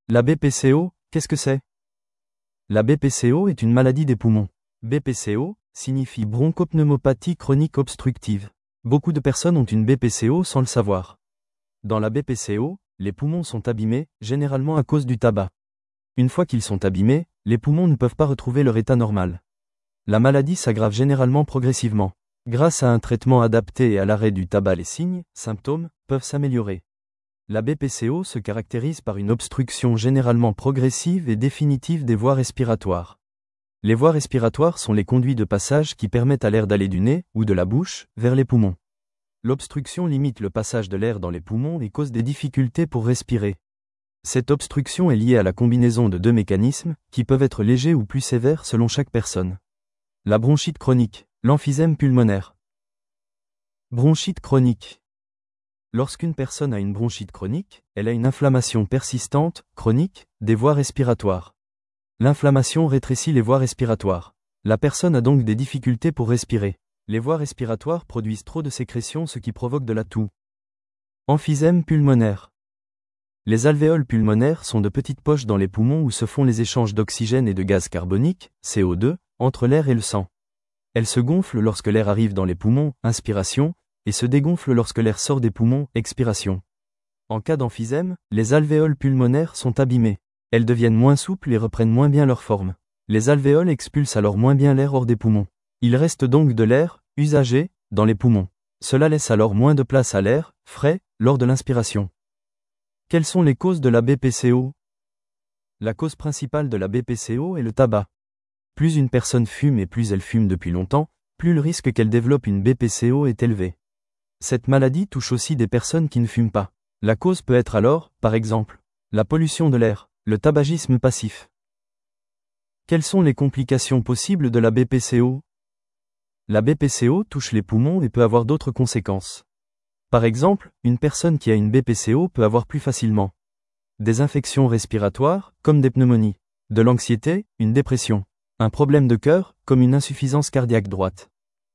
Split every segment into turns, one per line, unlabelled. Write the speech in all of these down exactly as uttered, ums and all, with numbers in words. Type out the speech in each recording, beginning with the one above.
La B P C O, qu'est-ce que c'est? La B P C O est une maladie des poumons. B P C O signifie bronchopneumopathie chronique obstructive. Beaucoup de personnes ont une B P C O sans le savoir. Dans la B P C O, les poumons sont abîmés, généralement à cause du tabac. Une fois qu'ils sont abîmés, les poumons ne peuvent pas retrouver leur état normal. La maladie s'aggrave généralement progressivement. Grâce à un traitement adapté et à l'arrêt du tabac, les signes, symptômes, peuvent s'améliorer. La B P C O se caractérise par une obstruction généralement progressive et définitive des voies respiratoires. Les voies respiratoires sont les conduits de passage qui permettent à l'air d'aller du nez, ou de la bouche, vers les poumons. L'obstruction limite le passage de l'air dans les poumons et cause des difficultés pour respirer. Cette obstruction est liée à la combinaison de deux mécanismes, qui peuvent être légers ou plus sévères selon chaque personne. La bronchite chronique, l'emphysème pulmonaire. Bronchite chronique. Lorsqu'une personne a une bronchite chronique, elle a une inflammation persistante, chronique, des voies respiratoires. L'inflammation rétrécit les voies respiratoires. La personne a donc des difficultés pour respirer. Les voies respiratoires produisent trop de sécrétions, ce qui provoque de la toux. Emphysème pulmonaire. Les alvéoles pulmonaires sont de petites poches dans les poumons où se font les échanges d'oxygène et de gaz carbonique, C O deux, entre l'air et le sang. Elles se gonflent lorsque l'air arrive dans les poumons, inspiration, et se dégonflent lorsque l'air sort des poumons, expiration. En cas d'emphysème, les alvéoles pulmonaires sont abîmées. Elles deviennent moins souples et reprennent moins bien leur forme. Les alvéoles expulsent alors moins bien l'air hors des poumons. Il reste donc de l'air, usagé, dans les poumons. Cela laisse alors moins de place à l'air, frais, lors de l'inspiration. Quelles sont les causes de la B P C O? La cause principale de la B P C O est le tabac. Plus une personne fume et plus elle fume depuis longtemps, plus le risque qu'elle développe une B P C O est élevé. Cette maladie touche aussi des personnes qui ne fument pas. La cause peut être alors, par exemple, la pollution de l'air, le tabagisme passif. Quelles sont les complications possibles de la B P C O? La B P C O touche les poumons et peut avoir d'autres conséquences. Par exemple, une personne qui a une B P C O peut avoir plus facilement des infections respiratoires, comme des pneumonies, de l'anxiété, une dépression, un problème de cœur, comme une insuffisance cardiaque droite.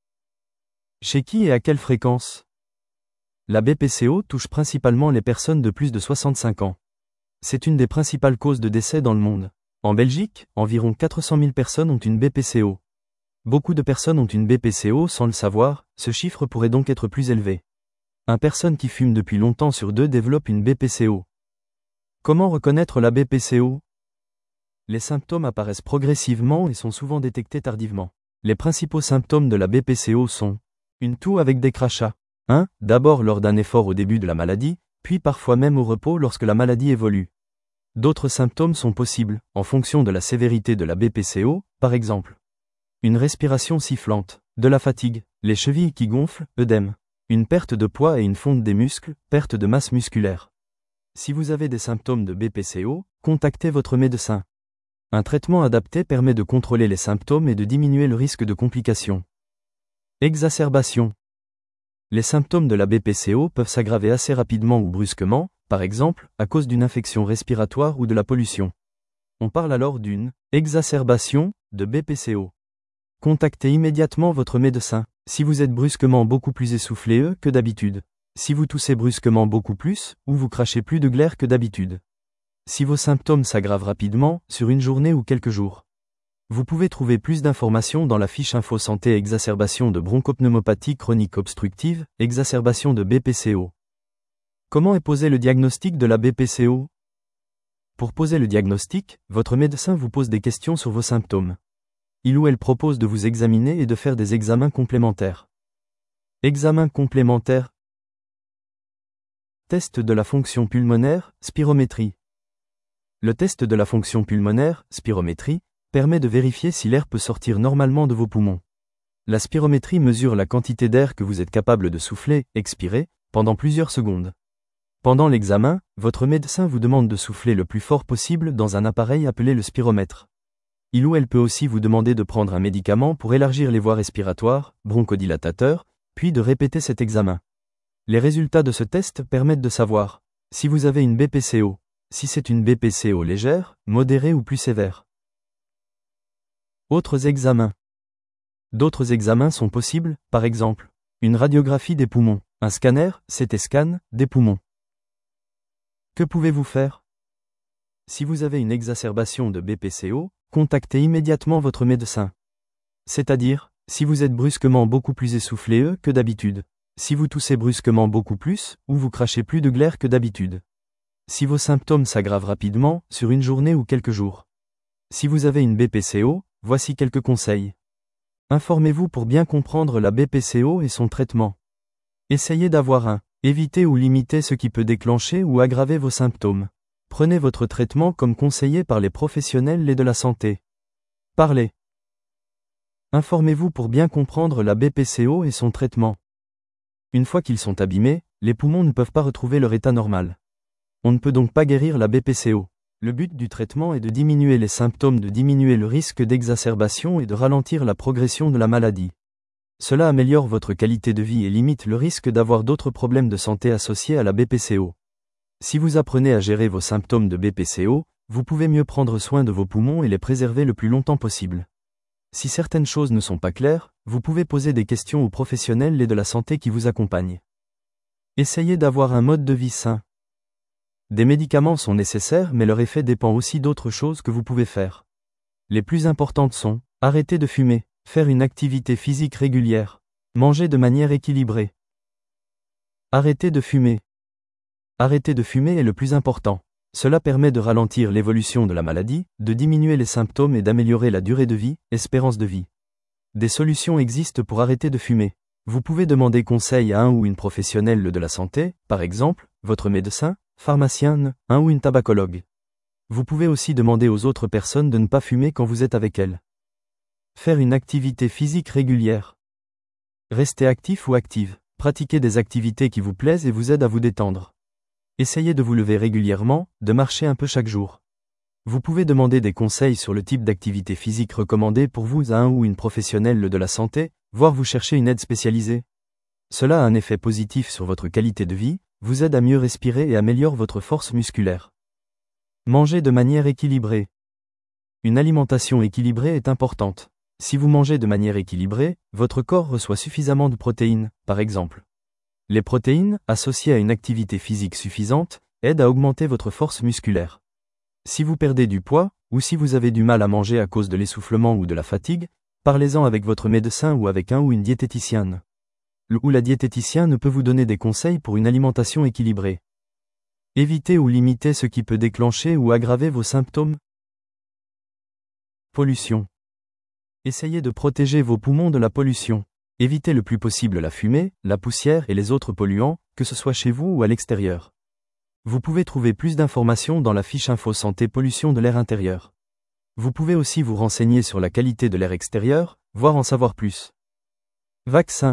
Chez qui et à quelle fréquence? La B P C O touche principalement les personnes de plus de soixante-cinq ans. C'est une des principales causes de décès dans le monde. En Belgique, environ quatre cent mille personnes ont une B P C O. Beaucoup de personnes ont une B P C O sans le savoir, ce chiffre pourrait donc être plus élevé. Une personne qui fume depuis longtemps sur deux développe une B P C O. Comment reconnaître la B P C O? Les symptômes apparaissent progressivement et sont souvent détectés tardivement. Les principaux symptômes de la B P C O sont une toux avec des crachats. un. D'abord lors d'un effort au début de la maladie, puis parfois même au repos lorsque la maladie évolue. D'autres symptômes sont possibles, en fonction de la sévérité de la B P C O, par exemple. Une respiration sifflante, de la fatigue, les chevilles qui gonflent, œdème. Une perte de poids et une fonte des muscles, perte de masse musculaire. Si vous avez des symptômes de B P C O, contactez votre médecin. Un traitement adapté permet de contrôler les symptômes et de diminuer le risque de complications. Exacerbation. Les symptômes de la B P C O peuvent s'aggraver assez rapidement ou brusquement, par exemple, à cause d'une infection respiratoire ou de la pollution. On parle alors d'une exacerbation de B P C O. Contactez immédiatement votre médecin. Si vous êtes brusquement beaucoup plus essoufflé que d'habitude. Si vous toussez brusquement beaucoup plus, ou vous crachez plus de glaire que d'habitude. Si vos symptômes s'aggravent rapidement, sur une journée ou quelques jours. Vous pouvez trouver plus d'informations dans la fiche Info Santé exacerbation de bronchopneumopathie chronique obstructive, exacerbation de B P C O. Comment est posé le diagnostic de la B P C O? Pour poser le diagnostic, votre médecin vous pose des questions sur vos symptômes. Il ou elle propose de vous examiner et de faire des examens complémentaires. Examen complémentaire. Test de la fonction pulmonaire, spirométrie. Le test de la fonction pulmonaire, spirométrie, permet de vérifier si l'air peut sortir normalement de vos poumons. La spirométrie mesure la quantité d'air que vous êtes capable de souffler, expirer, pendant plusieurs secondes. Pendant l'examen, votre médecin vous demande de souffler le plus fort possible dans un appareil appelé le spiromètre. Il ou elle peut aussi vous demander de prendre un médicament pour élargir les voies respiratoires, bronchodilatateur, puis de répéter cet examen. Les résultats de ce test permettent de savoir si vous avez une B P C O, si c'est une B P C O légère, modérée ou plus sévère. Autres examens. D'autres examens sont possibles, par exemple, une radiographie des poumons, un scanner, C T scan, des poumons. Que pouvez-vous faire? Si vous avez une exacerbation de B P C O, contactez immédiatement votre médecin. C'est-à-dire, si vous êtes brusquement beaucoup plus essoufflé que d'habitude. Si vous toussez brusquement beaucoup plus, ou vous crachez plus de glaire que d'habitude. Si vos symptômes s'aggravent rapidement, sur une journée ou quelques jours. Si vous avez une B P C O, voici quelques conseils. Informez-vous pour bien comprendre la B P C O et son traitement. Essayez d'avoir un. Évitez ou limitez ce qui peut déclencher ou aggraver vos symptômes. Prenez votre traitement comme conseillé par les professionnels de la santé. Parlez. Informez-vous pour bien comprendre la B P C O et son traitement. Une fois qu'ils sont abîmés, les poumons ne peuvent pas retrouver leur état normal. On ne peut donc pas guérir la B P C O. Le but du traitement est de diminuer les symptômes, de diminuer le risque d'exacerbation et de ralentir la progression de la maladie. Cela améliore votre qualité de vie et limite le risque d'avoir d'autres problèmes de santé associés à la B P C O. Si vous apprenez à gérer vos symptômes de B P C O, vous pouvez mieux prendre soin de vos poumons et les préserver le plus longtemps possible. Si certaines choses ne sont pas claires, vous pouvez poser des questions aux professionnels de la santé qui vous accompagnent. Essayez d'avoir un mode de vie sain. Des médicaments sont nécessaires, mais leur effet dépend aussi d'autres choses que vous pouvez faire. Les plus importantes sont, arrêter de fumer, faire une activité physique régulière, manger de manière équilibrée. Arrêter de fumer. Arrêter de fumer est le plus important. Cela permet de ralentir l'évolution de la maladie, de diminuer les symptômes et d'améliorer la durée de vie, espérance de vie. Des solutions existent pour arrêter de fumer. Vous pouvez demander conseil à un ou une professionnelle de la santé, par exemple, votre médecin, pharmacien, un ou une tabacologue. Vous pouvez aussi demander aux autres personnes de ne pas fumer quand vous êtes avec elles. Faire une activité physique régulière. Restez actif ou active. Pratiquez des activités qui vous plaisent et vous aident à vous détendre. Essayez de vous lever régulièrement, de marcher un peu chaque jour. Vous pouvez demander des conseils sur le type d'activité physique recommandée pour vous à un ou une professionnelle de la santé, voire vous chercher une aide spécialisée. Cela a un effet positif sur votre qualité de vie, vous aide à mieux respirer et améliore votre force musculaire. Mangez de manière équilibrée. Une alimentation équilibrée est importante. Si vous mangez de manière équilibrée, votre corps reçoit suffisamment de protéines, par exemple. Les protéines, associées à une activité physique suffisante, aident à augmenter votre force musculaire. Si vous perdez du poids, ou si vous avez du mal à manger à cause de l'essoufflement ou de la fatigue, parlez-en avec votre médecin ou avec un ou une diététicienne. Le ou la diététicienne peut vous donner des conseils pour une alimentation équilibrée. Évitez ou limitez ce qui peut déclencher ou aggraver vos symptômes. Pollution. Essayez de protéger vos poumons de la pollution. Évitez le plus possible la fumée, la poussière et les autres polluants, que ce soit chez vous ou à l'extérieur. Vous pouvez trouver plus d'informations dans la fiche Info Santé Pollution de l'air intérieur. Vous pouvez aussi vous renseigner sur la qualité de l'air extérieur, voire en savoir plus. Vaccin.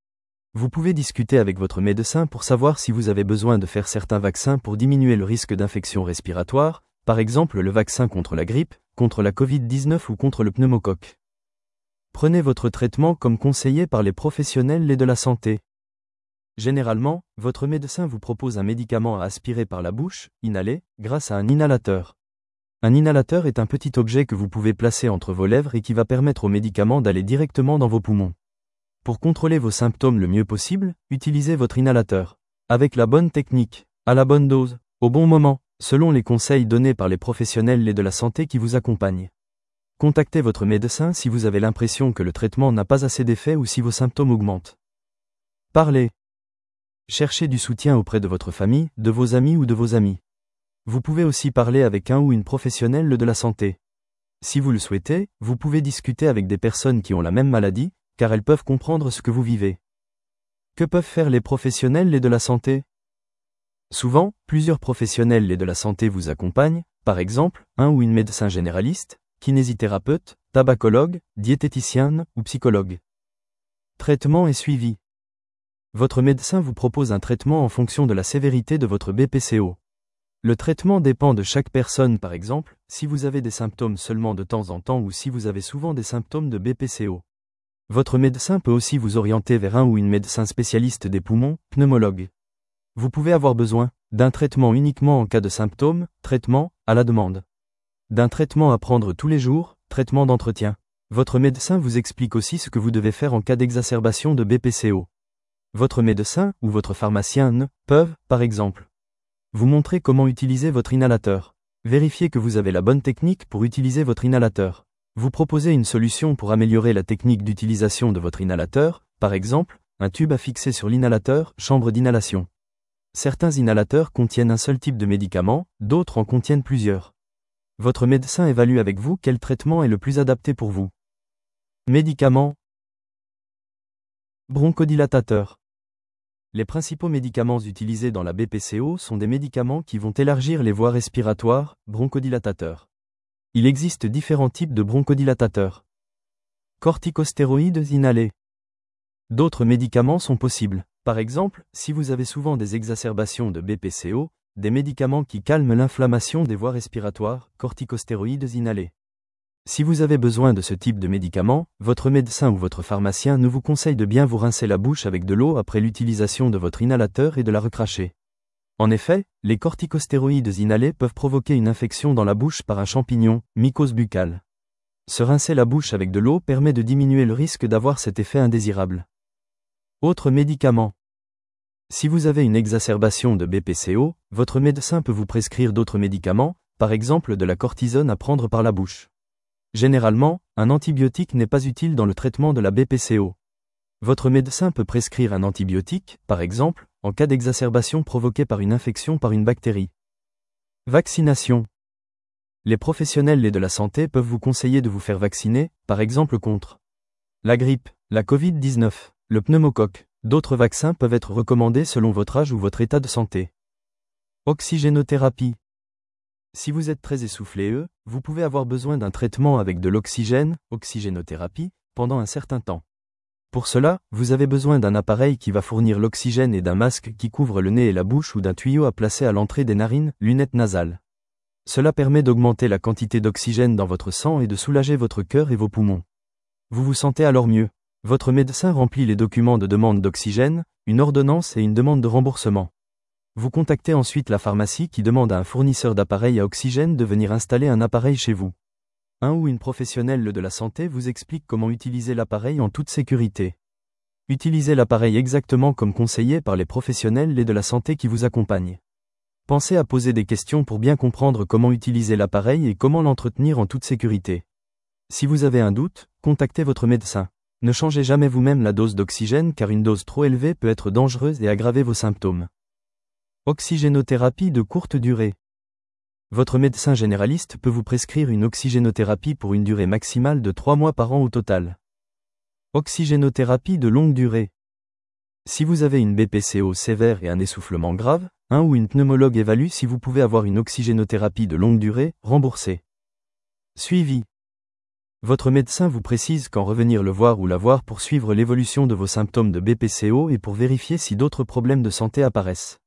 Vous pouvez discuter avec votre médecin pour savoir si vous avez besoin de faire certains vaccins pour diminuer le risque d'infection respiratoire, par exemple le vaccin contre la grippe, contre la covid dix-neuf ou contre le pneumocoque. Prenez votre traitement comme conseillé par les professionnels de la santé. Généralement, votre médecin vous propose un médicament à aspirer par la bouche, inhalé, grâce à un inhalateur. Un inhalateur est un petit objet que vous pouvez placer entre vos lèvres et qui va permettre au médicament d'aller directement dans vos poumons. Pour contrôler vos symptômes le mieux possible, utilisez votre inhalateur. Avec la bonne technique, à la bonne dose, au bon moment, selon les conseils donnés par les professionnels de la santé qui vous accompagnent. Contactez votre médecin si vous avez l'impression que le traitement n'a pas assez d'effet ou si vos symptômes augmentent. Parlez. Cherchez du soutien auprès de votre famille, de vos amis ou de vos amis. Vous pouvez aussi parler avec un ou une professionnelle de la santé. Si vous le souhaitez, vous pouvez discuter avec des personnes qui ont la même maladie, car elles peuvent comprendre ce que vous vivez. Que peuvent faire les professionnels de la santé ? Souvent, plusieurs professionnels de la santé vous accompagnent, par exemple, un ou une médecin généraliste, kinésithérapeute, tabacologue, diététicienne ou psychologue. Traitement et suivi. Votre médecin vous propose un traitement en fonction de la sévérité de votre B P C O. Le traitement dépend de chaque personne, par exemple, si vous avez des symptômes seulement de temps en temps ou si vous avez souvent des symptômes de B P C O. Votre médecin peut aussi vous orienter vers un ou une médecin spécialiste des poumons, pneumologue. Vous pouvez avoir besoin d'un traitement uniquement en cas de symptômes, traitement à la demande. D'un traitement à prendre tous les jours, traitement d'entretien. Votre médecin vous explique aussi ce que vous devez faire en cas d'exacerbation de B P C O. Votre médecin ou votre pharmacien peuvent, par exemple, vous montrer comment utiliser votre inhalateur. Vérifiez que vous avez la bonne technique pour utiliser votre inhalateur. Vous proposez une solution pour améliorer la technique d'utilisation de votre inhalateur, par exemple, un tube à fixer sur l'inhalateur, chambre d'inhalation. Certains inhalateurs contiennent un seul type de médicament, d'autres en contiennent plusieurs. Votre médecin évalue avec vous quel traitement est le plus adapté pour vous. Médicaments. Bronchodilatateurs. Les principaux médicaments utilisés dans la B P C O sont des médicaments qui vont élargir les voies respiratoires, bronchodilatateurs. Il existe différents types de bronchodilatateurs. Corticostéroïdes inhalés. D'autres médicaments sont possibles. Par exemple, si vous avez souvent des exacerbations de B P C O, des médicaments qui calment l'inflammation des voies respiratoires, corticostéroïdes inhalés. Si vous avez besoin de ce type de médicament, votre médecin ou votre pharmacien nous vous conseille de bien vous rincer la bouche avec de l'eau après l'utilisation de votre inhalateur et de la recracher. En effet, les corticostéroïdes inhalés peuvent provoquer une infection dans la bouche par un champignon, mycose buccale. Se rincer la bouche avec de l'eau permet de diminuer le risque d'avoir cet effet indésirable. Autres médicaments. Si vous avez une exacerbation de B P C O, votre médecin peut vous prescrire d'autres médicaments, par exemple de la cortisone à prendre par la bouche. Généralement, un antibiotique n'est pas utile dans le traitement de la B P C O. Votre médecin peut prescrire un antibiotique, par exemple, en cas d'exacerbation provoquée par une infection par une bactérie. Vaccination. Les professionnels de la santé peuvent vous conseiller de vous faire vacciner, par exemple contre la grippe, la covid dix-neuf, le pneumocoque. D'autres vaccins peuvent être recommandés selon votre âge ou votre état de santé. Oxygénothérapie. Si vous êtes très essoufflé, vous pouvez avoir besoin d'un traitement avec de l'oxygène, oxygénothérapie, pendant un certain temps. Pour cela, vous avez besoin d'un appareil qui va fournir l'oxygène et d'un masque qui couvre le nez et la bouche ou d'un tuyau à placer à l'entrée des narines, lunettes nasales. Cela permet d'augmenter la quantité d'oxygène dans votre sang et de soulager votre cœur et vos poumons. Vous vous sentez alors mieux. Votre médecin remplit les documents de demande d'oxygène, une ordonnance et une demande de remboursement. Vous contactez ensuite la pharmacie qui demande à un fournisseur d'appareils à oxygène de venir installer un appareil chez vous. Un ou une professionnelle de la santé vous explique comment utiliser l'appareil en toute sécurité. Utilisez l'appareil exactement comme conseillé par les professionnels de la santé qui vous accompagnent. Pensez à poser des questions pour bien comprendre comment utiliser l'appareil et comment l'entretenir en toute sécurité. Si vous avez un doute, contactez votre médecin. Ne changez jamais vous-même la dose d'oxygène car une dose trop élevée peut être dangereuse et aggraver vos symptômes. Oxygénothérapie de courte durée. Votre médecin généraliste peut vous prescrire une oxygénothérapie pour une durée maximale de trois mois par an au total. Oxygénothérapie de longue durée. Si vous avez une B P C O sévère et un essoufflement grave, un ou une pneumologue évalue si vous pouvez avoir une oxygénothérapie de longue durée, remboursée. Suivi. Votre médecin vous précise quand revenir le voir ou la voir pour suivre l'évolution de vos symptômes de B P C O et pour vérifier si d'autres problèmes de santé apparaissent.